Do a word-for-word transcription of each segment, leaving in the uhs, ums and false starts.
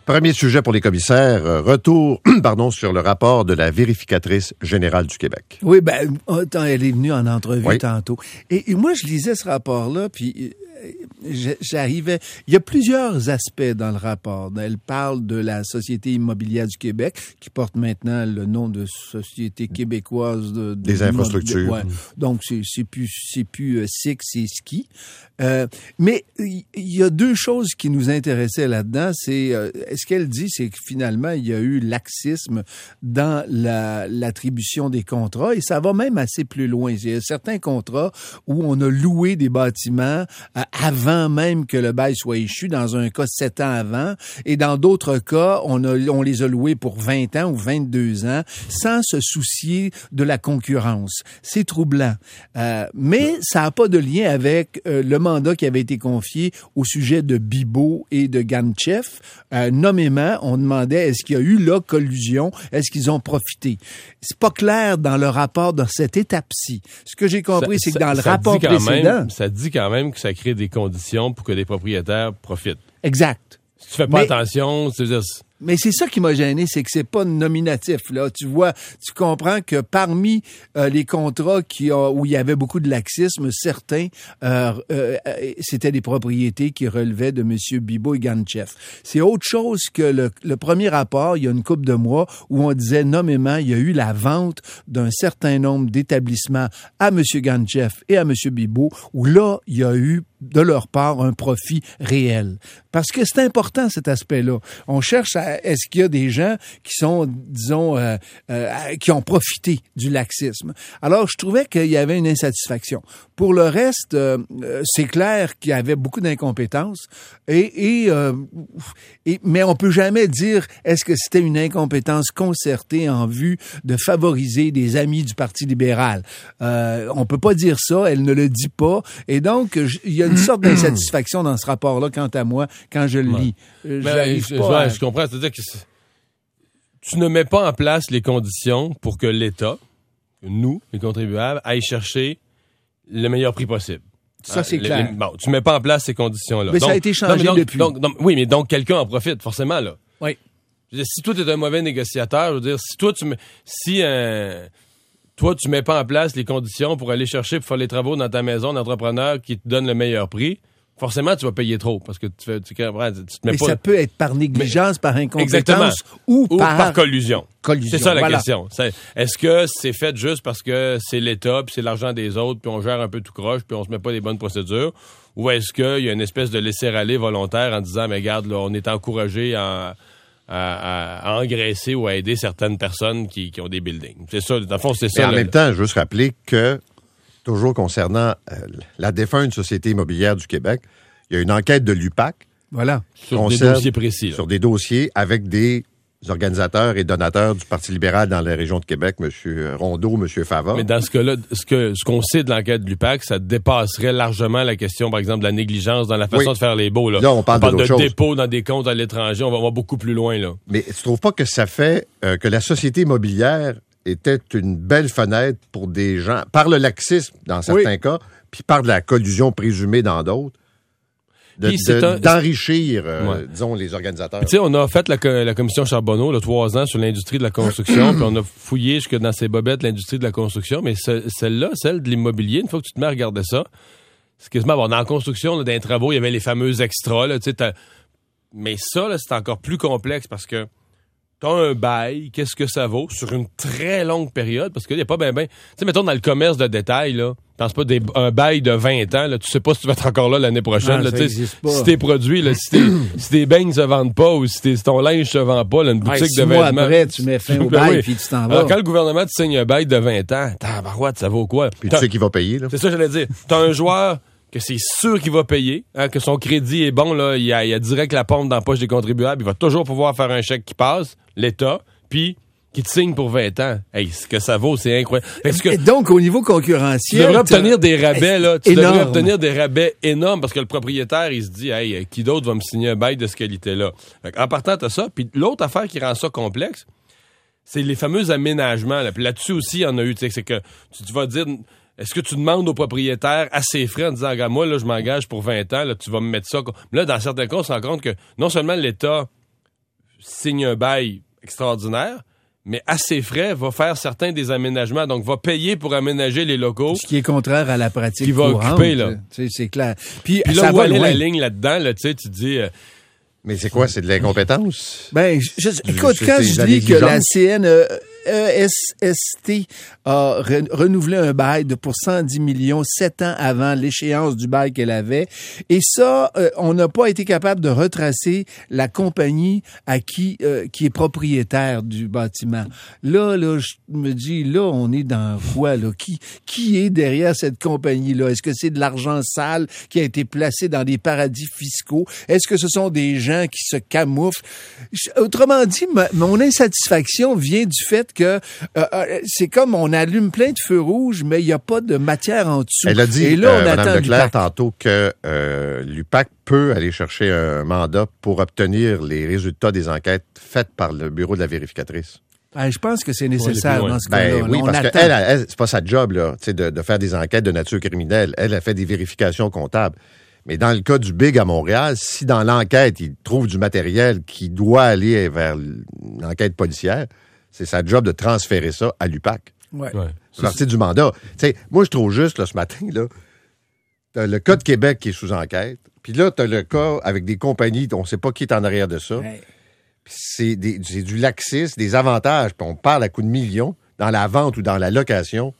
Premier sujet pour les commissaires, euh, retour pardon, sur le rapport de la vérificatrice générale du Québec. Oui, ben, attends, elle est venue en entrevue oui. tantôt. Et, et moi, je lisais ce rapport-là, puis j'arrivais... Il y a plusieurs aspects dans le rapport. Elle parle de la Société immobilière du Québec, qui porte maintenant le nom de Société québécoise de... de Des infrastructures. Ouais. Donc, c'est, c'est plus, c'est plus euh, S I C, c'est ski. Euh, mais il y a deux choses qui nous intéressaient là-dedans. C'est euh, ce qu'elle dit, c'est que finalement, il y a eu laxisme dans la, l'attribution des contrats, et ça va même assez plus loin. Il y a certains contrats où on a loué des bâtiments euh, avant même que le bail soit échu, dans un cas sept ans avant, et dans d'autres cas, on, a, on les a loués pour vingt ans ou vingt-deux ans, sans se soucier de la concurrence. C'est troublant. Euh, mais ça n'a pas de lien avec euh, le mandat qui avait été confié au sujet de Bibeau et de Ganchev. Euh, nommément, on demandait est-ce qu'il y a eu là collusion, est-ce qu'ils ont profité. C'est pas clair dans le rapport dans cette étape-ci. Ce que j'ai compris, ça, c'est que dans ça, le rapport précédent... Même, ça dit quand même que ça crée des conditions pour que les propriétaires profitent. Exact. Si tu fais pas mais, attention, c'est dire... Mais c'est ça qui m'a gêné, c'est que c'est pas nominatif. Là, tu vois, tu comprends que parmi euh, les contrats qui ont, où il y avait beaucoup de laxisme, certains euh, euh, c'était des propriétés qui relevaient de M. Bibeau et Ganchev. C'est autre chose que le, le premier rapport, il y a une couple de mois, où on disait nommément, il y a eu la vente d'un certain nombre d'établissements à M. Ganchev et à M. Bibeau, où là, il y a eu de leur part un profit réel. Parce que c'est important cet aspect-là. On cherche à est-ce qu'il y a des gens qui sont, disons, euh, euh, qui ont profité du laxisme. Alors, je trouvais qu'il y avait une insatisfaction. Pour le reste, euh, c'est clair qu'il y avait beaucoup d'incompétence. Et, et, euh, et mais on peut jamais dire est-ce que c'était une incompétence concertée en vue de favoriser des amis du Parti libéral. Euh, on peut pas dire ça. Elle ne le dit pas. Et donc, il y a une sorte d'insatisfaction dans ce rapport-là, quant à moi, quand je le lis. Ouais. Ben, je, pas à... je comprends. C'est-à-dire que tu ne mets pas en place les conditions pour que l'État, nous, les contribuables, aillent chercher le meilleur prix possible. Ça, c'est les, clair. Les, bon, tu mets pas en place ces conditions-là. Mais donc, ça a été changé non, donc, depuis. Donc, donc, oui, mais donc quelqu'un en profite, forcément, là. Oui. Je veux dire, si toi, tu es un mauvais négociateur, je veux dire, si toi, tu me, si euh, toi, tu mets pas en place les conditions pour aller chercher, pour faire les travaux dans ta maison d'entrepreneur qui te donne le meilleur prix, forcément, tu vas payer trop parce que tu fais, tu, tu te mets mais pas. Ça peut être par négligence, mais, par incompétence exactement. ou, ou par, par collusion. collusion. C'est ça la voilà. question. C'est, est-ce que c'est fait juste parce que c'est l'État, puis c'est l'argent des autres, puis on gère un peu tout croche, puis on se met pas des bonnes procédures, ou est-ce qu'il y a une espèce de laisser-aller volontaire en disant, mais regarde, là, on est encouragé à, à, à engraisser ou à aider certaines personnes qui, qui ont des buildings. C'est ça, dans le fond, c'est ça. Et en le, même temps, je veux juste rappeler que, toujours concernant euh, la défunte Société immobilière du Québec, il y a une enquête de l'U P A C. Voilà. Sur des dossiers précis. Là. Sur des dossiers avec des organisateurs et donateurs du Parti libéral dans la région de Québec, M. Rondeau, M. Favre. Mais dans ce cas-là, ce, que, ce qu'on sait de l'enquête de l'U P A C, ça dépasserait largement la question, par exemple, de la négligence dans la façon oui. de faire les baux. Là, là on parle, on parle de, de dépôt dans des comptes à l'étranger. On va voir beaucoup plus loin. Là. Mais tu trouves pas que ça fait euh, que la société immobilière était une belle fenêtre pour des gens, par le laxisme dans certains oui. cas, puis par de la collusion présumée dans d'autres? De, de, un... d'enrichir, euh, ouais. disons, les organisateurs. Tu sais, on a fait la, la commission Charbonneau, là, trois ans sur l'industrie de la construction, puis on a fouillé jusque dans ses bobettes l'industrie de la construction, mais ce, celle-là, celle de l'immobilier, une fois que tu te mets à regarder ça, c'est quasiment, bon, dans la construction, là, dans les travaux, il y avait les fameux extras, là, tu sais, t'as... mais ça, là, c'est encore plus complexe parce que t'as un bail, qu'est-ce que ça vaut sur une très longue période, parce qu'il n'y a pas ben ben... Tu sais, mettons, dans le commerce de détail, là, pense pas des, un bail de vingt ans, là, tu sais pas si tu vas être encore là l'année prochaine. Non, là, ça si tes produits, là, si, tes, si tes beignes se vendent pas ou si, tes, si ton linge se vend pas, là, une boutique ouais, de vêtements... mois après, tu mets fin au bail oui. puis tu t'en vas. Alors, quand le gouvernement te signe un bail de vingt ans, tabarouette, ça vaut quoi? Puis tu sais qui va payer, là. C'est ça que j'allais dire. T'as un joueur que c'est sûr qu'il va payer, hein, que son crédit est bon, là, il y a, il y a direct la pompe dans la poche des contribuables, il va toujours pouvoir faire un chèque qui passe, l'État, puis qui te signe pour vingt ans. Hey, ce que ça vaut, c'est incroyable. Que, Et donc, au niveau concurrentiel... Tu devrais obtenir des rabais, là. Tu énorme. devrais obtenir des rabais énormes parce que le propriétaire, il se dit, hey, qui d'autre va me signer un bail de ce qualité-là? En partant, t'as ça. Puis l'autre affaire qui rend ça complexe, c'est les fameux aménagements. Là. Puis là-dessus aussi, il y en a eu. C'est que tu, tu vas dire... Est-ce que tu demandes au propriétaire à ses frais en disant, regarde, moi, là, je m'engage pour vingt ans, là, tu vas me mettre ça. Là, dans certains cas, on se rend compte que non seulement l'État signe un bail extraordinaire, mais à ses frais, va faire certains des aménagements, donc va payer pour aménager les locaux. Ce qui est contraire à la pratique qui va courante. Occuper, là. Tu sais, c'est clair. Puis, Puis ça là, où va aller loin. la ligne là-dedans, là, tu sais, tu dis... Euh, Mais c'est quoi? C'est de l'incompétence? Ben, je, je- écoute, c'est- quand c'est je la dis que la négligence. C N E S S T a re- renouvelé un bail de pour cent dix millions sept ans avant l'échéance du bail qu'elle avait, et ça, euh, on n'a pas été capable de retracer la compagnie à qui euh, qui est propriétaire du bâtiment. Là, là, je me dis, là, on est dans quoi, là? Qui, qui est derrière cette compagnie-là? Est-ce que c'est de l'argent sale qui a été placé dans des paradis fiscaux? Est-ce que ce sont des gens qui se camouflent? Je- Autrement dit, ma- mon insatisfaction vient du fait que euh, euh, c'est comme on allume plein de feux rouges, mais il n'y a pas de matière en dessous. Elle a dit, Et là, on euh, attend Mme Leclerc, l'U P A C. tantôt, que euh, l'U P A C peut aller chercher un mandat pour obtenir les résultats des enquêtes faites par le bureau de la vérificatrice. Ben, je pense que c'est nécessaire plus loin. dans ce cas-là. Ben Là, oui, on parce attend. qu'elle, elle, elle, c'est pas sa job, là, tu sais, de, de faire des enquêtes de nature criminelle. Elle a fait des vérifications comptables. Mais dans le cas du Big à Montréal, si dans l'enquête, il trouve du matériel qui doit aller vers une enquête policière, c'est sa job de transférer ça à l'U P A C. Ouais. ouais. C'est partie du mandat. Tu sais, moi, je trouve juste, là, ce matin, là, t'as le cas de Québec qui est sous enquête, puis là, t'as le cas avec des compagnies, on sait pas qui est en arrière de ça. Ouais. Puis c'est, des, c'est du laxisme, des avantages, puis on parle à coups de millions dans la vente ou dans la location.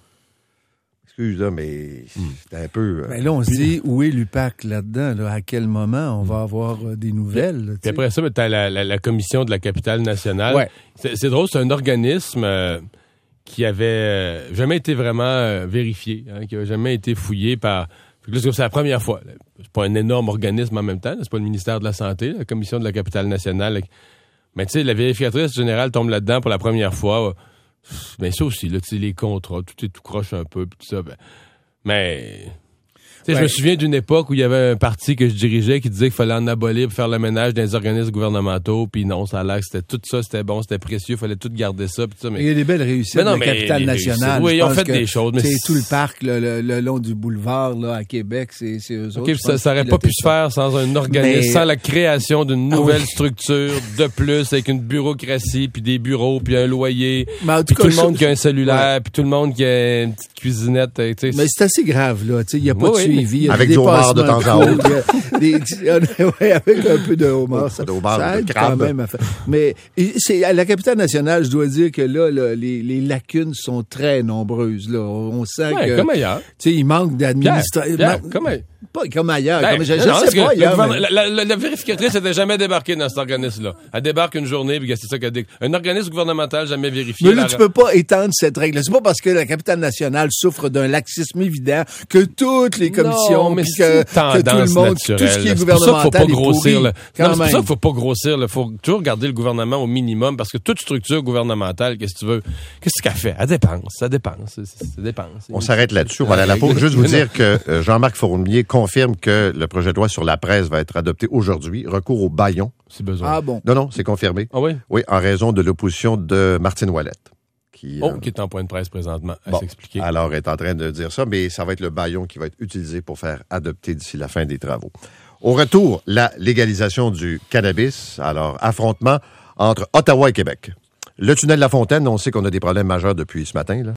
Excuse, là, mais c'est un peu... euh, Ben là, on se dit, où est l'U P A C là-dedans? Là? À quel moment on va avoir euh, des nouvelles? là, tu Puis sais? après ça, tu as la, la, la commission de la capitale nationale. Ouais. C'est, c'est drôle, c'est un organisme euh, qui avait euh, jamais été vraiment euh, vérifié, hein, qui avait jamais été fouillé par... Fait que là, c'est la première fois. Là. C'est pas un énorme organisme en même temps. là. C'est pas le ministère de la Santé, la commission de la capitale nationale. Là. Mais tu sais, la vérificatrice générale tombe là-dedans pour la première fois. Ben ça aussi, là, tu sais, les contrats, tout est tout croche un peu, puis tout ça. Ben, mais... Tu sais, Ouais. je me souviens d'une époque où il y avait un parti que je dirigeais qui disait qu'il fallait en abolir pour faire le ménage dans les organismes gouvernementaux, puis non, ça a l'air que c'était tout ça, c'était bon, c'était précieux, il fallait tout garder ça, puis tout ça. Mais... Il y a des belles réussites Mais non, de la mais capitale les nationale. réussites, oui, Je ils ont pense fait que, des choses, mais tu sais, c'est- tout le parc le, le- le long du boulevard là, à Québec, c'est, c'est eux autres. OK, je ça, pense, ça aurait qui pas pu pilotaient se faire sans un organisme, Mais- sans la création d'une Ah nouvelle oui. structure de plus, avec une bureaucratie, puis des bureaux, puis un loyer, Mais en tout puis cas, tout le je- monde qui a un cellulaire, puis tout le monde qui a une petite cuisinette. Tu sais, Mais c'est assez grave, là. Tu sais, il n'y a pas Oui, de oui, suivi. il y a avec des du homard de dépassements temps en cool, il y a des- ouais, avec un peu de homard. Ça, De homard, ça de aide crabe. quand même à faire. Mais et c'est, à la capitale nationale, je dois dire que là, là, les, les lacunes sont très nombreuses. Là. On, on sent ouais, que... comme ailleurs. Tu sais, il manque Pierre, d'administration. Pierre, comme ailleurs. Pas comme ailleurs. Ben, comme, je je non, parce sais que pas le ailleurs. gouvernement- mais- la, la- la vérificatrice n'était jamais débarquée dans cet organisme-là. Elle débarque une journée, puis c'est ça qu'elle dit. Un organisme gouvernemental jamais vérifié. Mais là, la- tu peux pas étendre cette règle. C'est pas parce que la capitale nationale souffre d'un laxisme évident que toutes les commissions, Non, mais puis c'est que, une que tout le tendance monde, naturelle, tout ce qui est là. C'est pour ça qu'il faut gouvernemental pas est grossir. pourri, là. quand Non, c'est pour ça même. qu'il faut pas grossir. Il faut toujours garder le gouvernement au minimum, parce que toute structure gouvernementale, qu'est-ce que tu veux, qu'est-ce qu'elle fait? Elle dépense, ça dépense, ça dépense. On s'arrête là-dessus. On va aller à la pause. Juste vous dire que euh, Jean-Marc Fournier confirme que le projet de loi sur la presse va être adopté aujourd'hui. Recours au bâillon. Si besoin. Ah bon. Non, non, c'est confirmé. Ah oui? Oui, en raison de l'opposition de Martine Ouellette. Qui, Oh, euh, qui est en point de presse présentement, à bon, s'expliquer. alors, est en train de dire ça, mais ça va être le bâillon qui va être utilisé pour faire adopter d'ici la fin des travaux. Au retour, la légalisation du cannabis. Alors, affrontement entre Ottawa et Québec. Le tunnel de la Fontaine, on sait qu'on a des problèmes majeurs depuis ce matin, là.